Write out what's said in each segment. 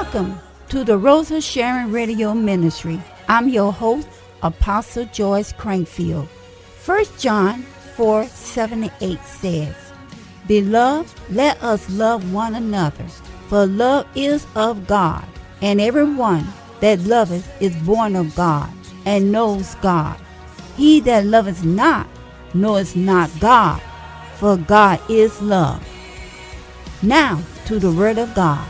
Welcome to the Rosa Sharon Radio Ministry. I'm your host, Apostle Joyce Crankfield. 1 John 4:7-8 says, Beloved, let us love one another, for love is of God, and everyone that loveth is born of God, and knows God. He that loveth not knoweth not God, for God is love. Now to the Word of God.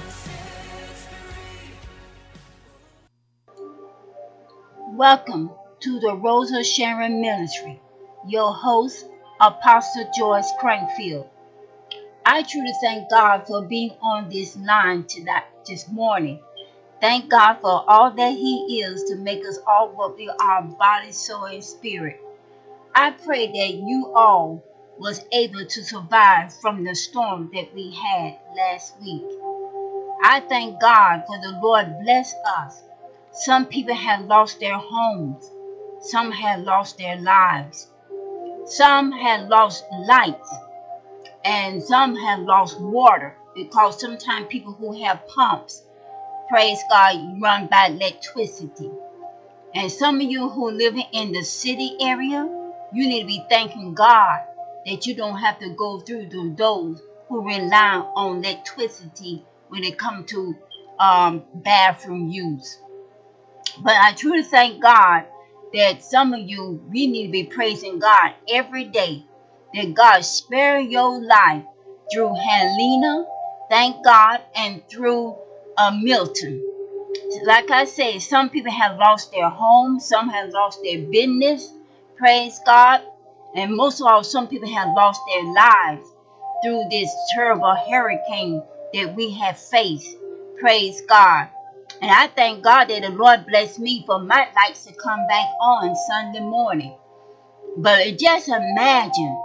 Welcome to the Rosa Sharon Ministry. Your host, Apostle Joyce Crankfield. I truly thank God for being on this line this morning. Thank God for all that He is to make us all what we are, body, soul, and spirit. I pray that you all was able to survive from the storm that we had last week. I thank God for the Lord bless us. Some people have lost their homes. Some have lost their lives. Some have lost lights. And some have lost water, because sometimes people who have pumps, praise God, run by electricity. And some of you who live in the city area, you need to be thanking God that you don't have to go through those who rely on electricity when it comes to bathroom use. But I truly thank God that some of you, we need to be praising God every day, that God spare your life through Helena, thank God, and through Milton. Like I say, some people have lost their homes, some have lost their business, praise God, and most of all, some people have lost their lives through this terrible hurricane that we have faced, praise God. And I thank God that the Lord blessed me for my lights to come back on Sunday morning. But just imagine,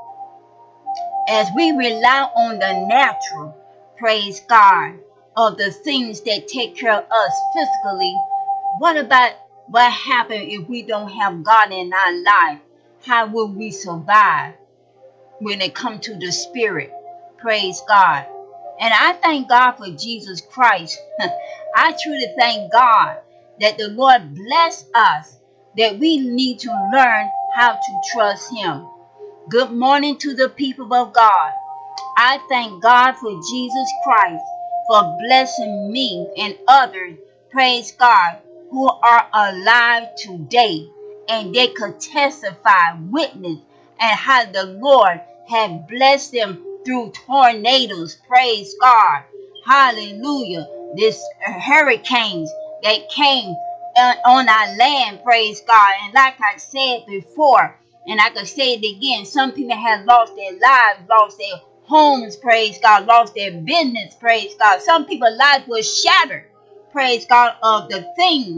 as we rely on the natural, praise God, of the things that take care of us physically, what about what happens if we don't have God in our life? How will we survive when it comes to the spirit? Praise God. And I thank God for Jesus Christ. I truly thank God that the Lord bless us, that we need to learn how to trust Him. Good morning to the people of God. I thank God for Jesus Christ for blessing me and others, praise God, who are alive today, and they could testify, witness, and how the Lord had blessed them through tornadoes, praise God. Hallelujah. This hurricanes that came on our land, praise God. And like I said before, and I can say it again, some people have lost their lives, lost their homes, praise God, lost their business, praise God. Some people's lives were shattered, praise God, of the thing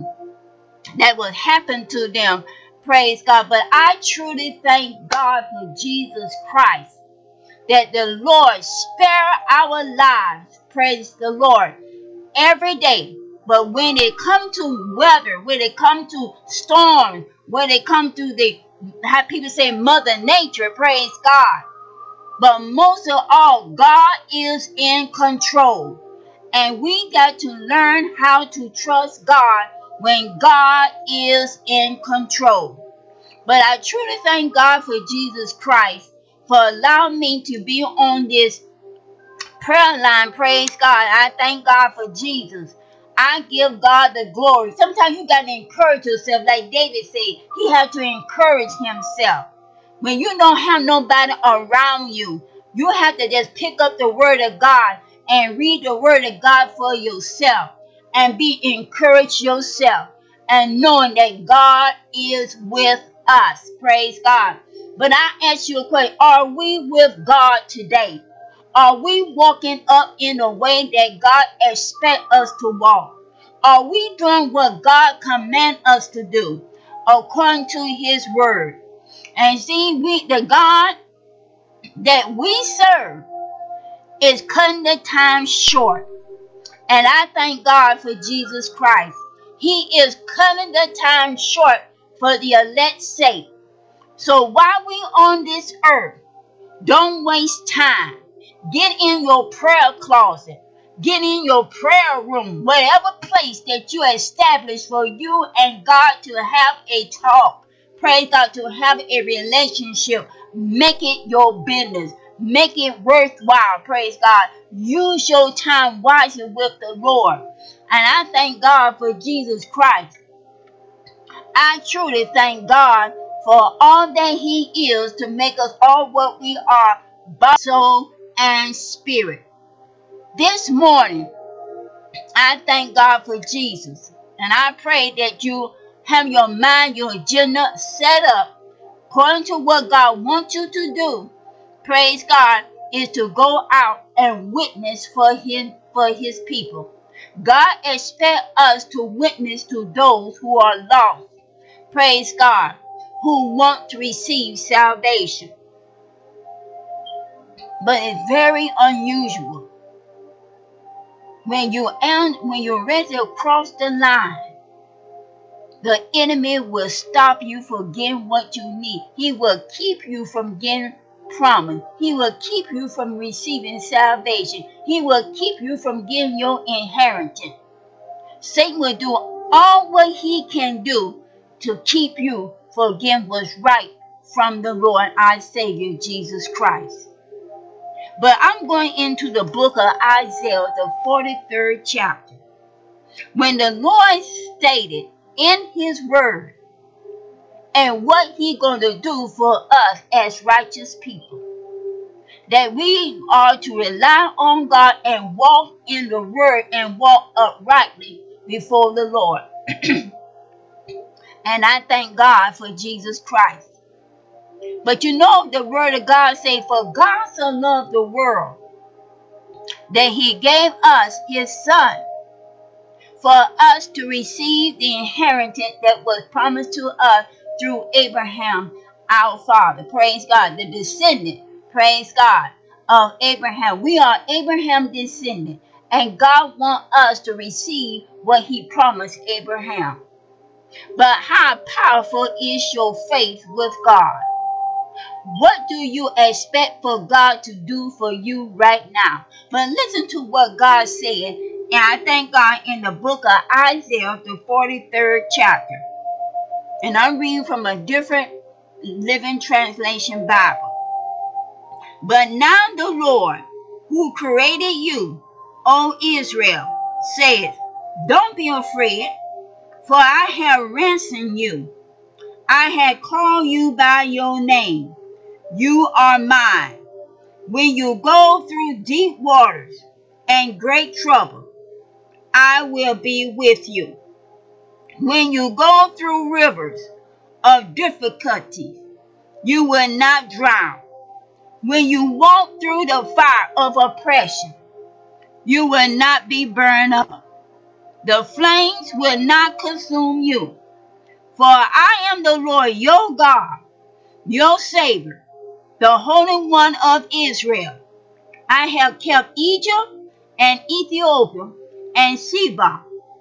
that will happen to them, praise God. But I truly thank God for Jesus Christ, that the Lord spare our lives, praise the Lord, every day. But when it comes to weather, when it comes to storms, when it comes to how people say Mother Nature, praise God. But most of all, God is in control. And we got to learn how to trust God when God is in control. But I truly thank God for Jesus Christ for allowing me to be on this prayer line, praise God. I thank God for Jesus. I give God the glory. Sometimes you got to encourage yourself, like David said. He had to encourage himself. When you don't have nobody around you, you have to just pick up the word of God and read the word of God for yourself and be encouraged yourself and knowing that God is with us. Praise God. But I ask you a question. Are we with God today? Are we walking up in a way that God expects us to walk? Are we doing what God commands us to do according to His word? And see, the God that we serve is cutting the time short. And I thank God for Jesus Christ. He is cutting the time short for the elect's sake. So while we on this earth, don't waste time. Get in your prayer closet. Get in your prayer room, whatever place that you establish for you and God to have a talk. Praise God, to have a relationship. Make it your business. Make it worthwhile. Praise God. Use your time wisely with the Lord. And I thank God for Jesus Christ. I truly thank God for all that He is to make us all what we are, body, soul, and spirit. This morning, I thank God for Jesus. And I pray that you have your mind, your agenda set up according to what God wants you to do. Praise God, is to go out and witness for his people. God expects us to witness to those who are lost. Praise God, who want to receive salvation. But it's very unusual when you're ready to cross the line. The enemy will stop you from getting what you need. He will keep you from getting promise. He will keep you from receiving salvation. He will keep you from getting your inheritance. Satan will do all what he can do to keep you from getting what's right from the Lord, our Savior, Jesus Christ. But I'm going into the book of Isaiah, the 43rd chapter. When the Lord stated in his word and what he going to do for us as righteous people, that we are to rely on God and walk in the word and walk uprightly before the Lord. And I thank God for Jesus Christ. But you know the word of God say, for God so loved the world that he gave us his son for us to receive the inheritance that was promised to us through Abraham, our father. Praise God. The descendant, praise God, of Abraham. We are Abraham's descendant. And God wants us to receive what he promised Abraham. But how powerful is your faith with God? What do you expect for God to do for you right now? But listen to what God said. And I thank God in the book of Isaiah, the 43rd chapter. And I'm reading from a different Living Translation Bible. But now the Lord, who created you, O Israel, says, don't be afraid, for I have ransomed you. I have called you by your name. You are mine. When you go through deep waters and great trouble, I will be with you. When you go through rivers of difficulty, you will not drown. When you walk through the fire of oppression, you will not be burned up. The flames will not consume you. For I am the Lord your God, your Savior, the Holy One of Israel. I have kept Egypt and Ethiopia and Sheba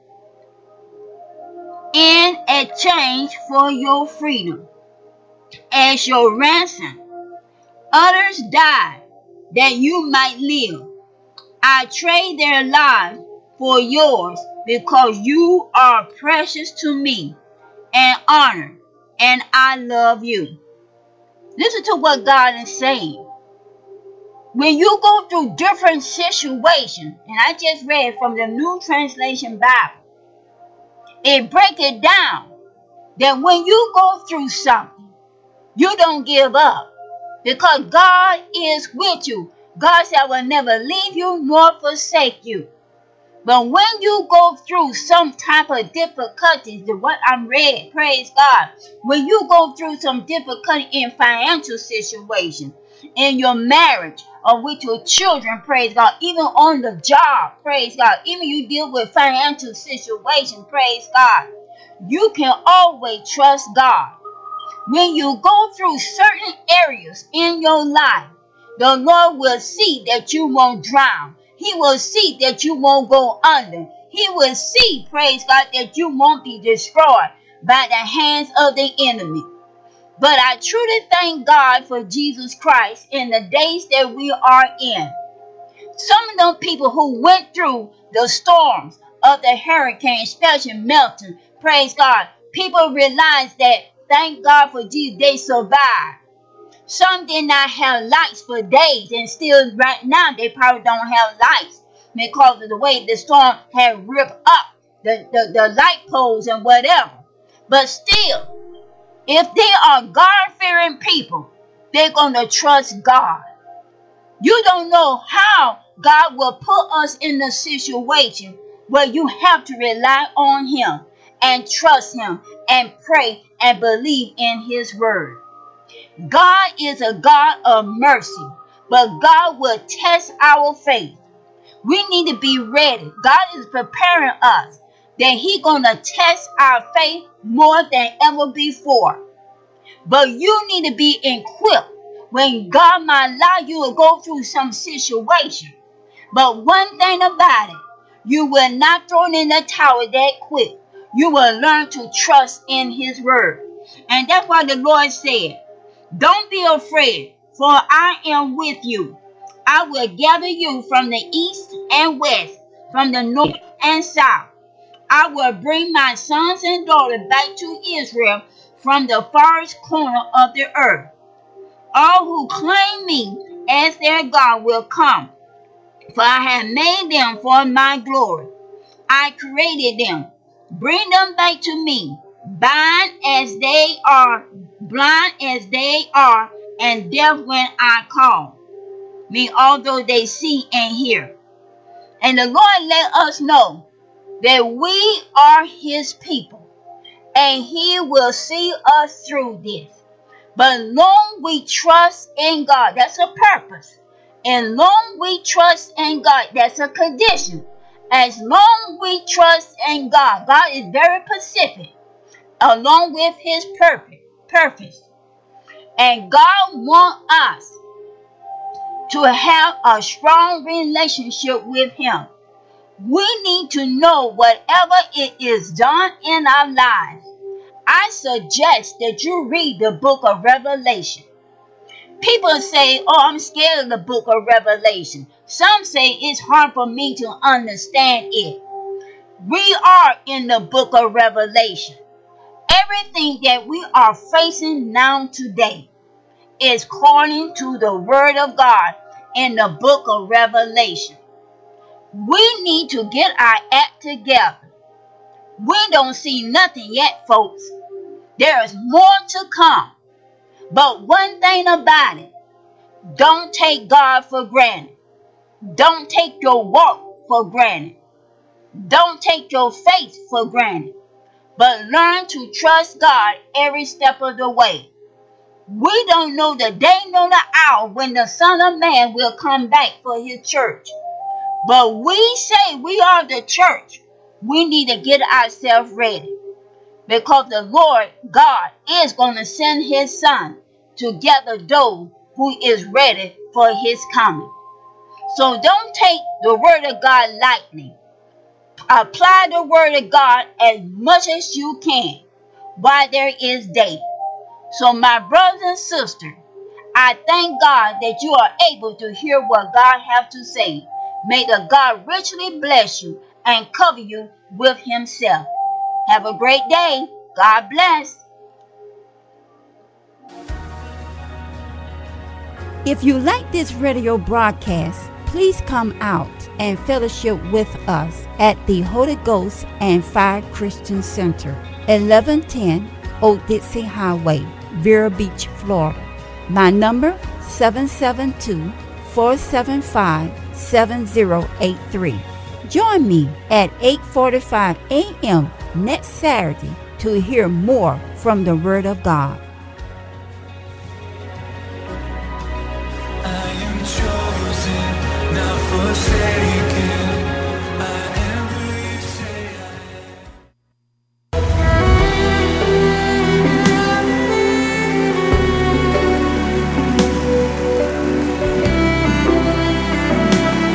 in exchange for your freedom as your ransom. Others died that you might live. I trade their lives for yours because you are precious to me and honored, and I love you. Listen to what God is saying. When you go through different situations, and I just read from the New Translation Bible, it breaks it down that when you go through something, you don't give up because God is with you. God said, I will never leave you nor forsake you. But when you go through some type of difficulties, what I'm reading, praise God, when you go through some difficulty in financial situation, in your marriage, or with your children, praise God, even on the job, praise God, even you deal with financial situation, praise God, you can always trust God. When you go through certain areas in your life, the Lord will see that you won't drown. He will see that you won't go under. He will see, praise God, that you won't be destroyed by the hands of the enemy. But I truly thank God for Jesus Christ in the days that we are in. Some of them people who went through the storms of the hurricane, especially Milton, praise God. People realized that, thank God for Jesus, they survived. Some did not have lights for days, and still right now they probably don't have lights because of the way the storm had ripped up the light poles and whatever. But still, if they are God-fearing people, they're going to trust God. You don't know how God will put us in a situation where you have to rely on Him and trust Him and pray and believe in His word. God is a God of mercy, but God will test our faith. We need to be ready. God is preparing us that He's going to test our faith more than ever before. But you need to be equipped when God might allow you to go through some situation. But one thing about it, you will not throw in the towel that quick. You will learn to trust in His word. And that's why the Lord said, don't be afraid, for I am with you. I will gather you from the east and west, from the north and south. I will bring my sons and daughters back to Israel from the farthest corner of the earth. All who claim me as their God will come, for I have made them for my glory. I created them. Bring them back to me, blind as they are, and deaf when I call. Me, although they see and hear. And the Lord let us know that we are His people, and He will see us through this. But long we trust in God, that's a purpose. And long we trust in God, that's a condition. As long we trust in God, God is very specific, along with His purpose. And God wants us to have a strong relationship with Him. We need to know whatever it is done in our lives. I suggest that you read the book of Revelation. People say, oh, I'm scared of the book of Revelation. Some say it's hard for me to understand it. We are in the book of Revelation. Everything that we are facing now today is according to the word of God in the book of Revelation. We need to get our act together. We don't see nothing yet, folks. There is more to come. But one thing about it, don't take God for granted. Don't take your walk for granted. Don't take your faith for granted. But learn to trust God every step of the way. We don't know the day nor the hour when the Son of Man will come back for His church. But we say we are the church. We need to get ourselves ready. Because the Lord God is going to send His Son to gather those who is ready for His coming. So don't take the word of God lightly. Apply the word of God as much as you can while there is day. So my brothers and sisters, I thank God that you are able to hear what God has to say. May the God richly bless you and cover you with Himself. Have a great day. God bless. If you like this radio broadcast, please come out and fellowship with us at the Holy Ghost and Fire Christian Center, 1110 Old Dixie Highway, Vero Beach, Florida. My number, 772-475-7083. Join me at 8:45 a.m. next Saturday to hear more from the Word of God.